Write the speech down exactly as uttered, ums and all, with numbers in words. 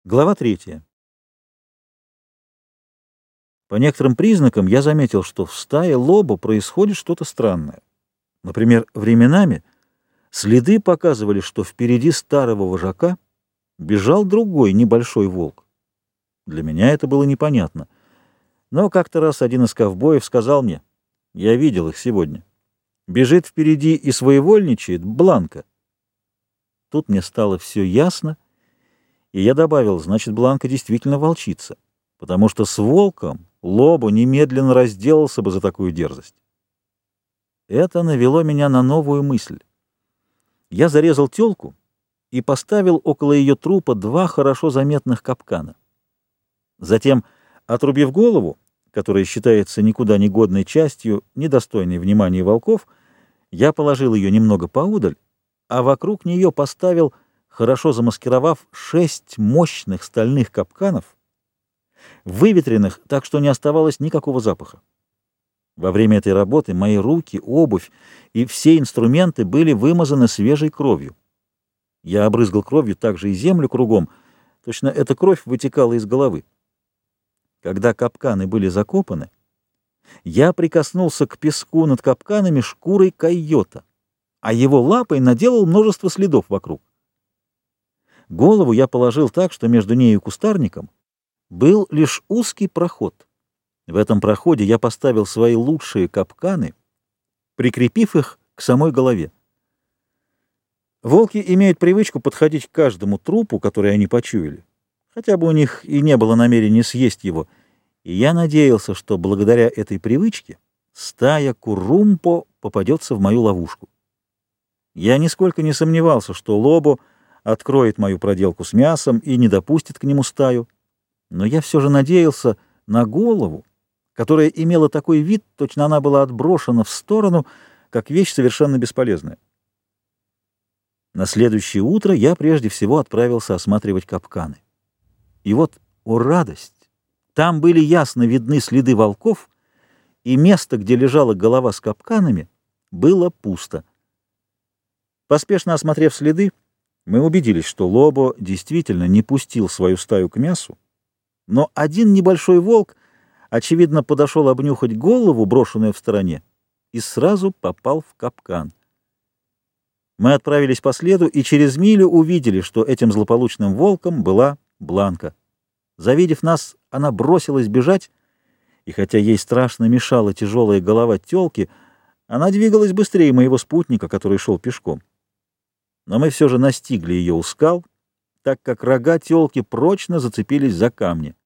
Глава третья. По некоторым признакам я заметил, что в стае лобо происходит что-то странное. Например, временами следы показывали, что впереди старого вожака бежал другой небольшой волк. Для меня это было непонятно. Но как-то раз один из ковбоев сказал мне: «Я видел их сегодня. Бежит впереди и своевольничает Бланка». Тут мне стало все ясно, и я добавил: значит, Бланка действительно волчица, потому что с волком Лобо немедленно разделался бы за такую дерзость. Это навело меня на новую мысль. Я зарезал тёлку и поставил около ее трупа два хорошо заметных капкана. Затем, отрубив голову, которая считается никуда не годной частью, недостойной внимания волков, я положил ее немного поудаль, а вокруг нее поставил, хорошо замаскировав, шесть мощных стальных капканов, выветренных так, что не оставалось никакого запаха. Во время этой работы мои руки, обувь и все инструменты были вымазаны свежей кровью. Я обрызгал кровью также и землю кругом, точно эта кровь вытекала из головы. Когда капканы были закопаны, я прикоснулся к песку над капканами шкурой койота, а его лапой наделал множество следов вокруг. Голову я положил так, что между ней и кустарником был лишь узкий проход. В этом проходе я поставил свои лучшие капканы, прикрепив их к самой голове. Волки имеют привычку подходить к каждому трупу, который они почуяли, хотя бы у них и не было намерения съесть его, и я надеялся, что благодаря этой привычке стая Куррумпо попадется в мою ловушку. Я нисколько не сомневался, что Лобо откроет мою проделку с мясом и не допустит к нему стаю, но я все же надеялся на голову, которая имела такой вид, точно она была отброшена в сторону, как вещь совершенно бесполезная. На следующее утро я прежде всего отправился осматривать капканы. И вот, о радость! Там были ясно видны следы волков, и место, где лежала голова с капканами, было пусто. Поспешно осмотрев следы, мы убедились, что Лобо действительно не пустил свою стаю к мясу, но один небольшой волк, очевидно, подошел обнюхать голову, брошенную в стороне, и сразу попал в капкан. Мы отправились по следу и через милю увидели, что этим злополучным волком была Бланка. Завидев нас, она бросилась бежать, и хотя ей страшно мешала тяжелая голова тёлки, она двигалась быстрее моего спутника, который шел пешком. Но мы все же настигли ее у скал, так как рога тёлки прочно зацепились за камни.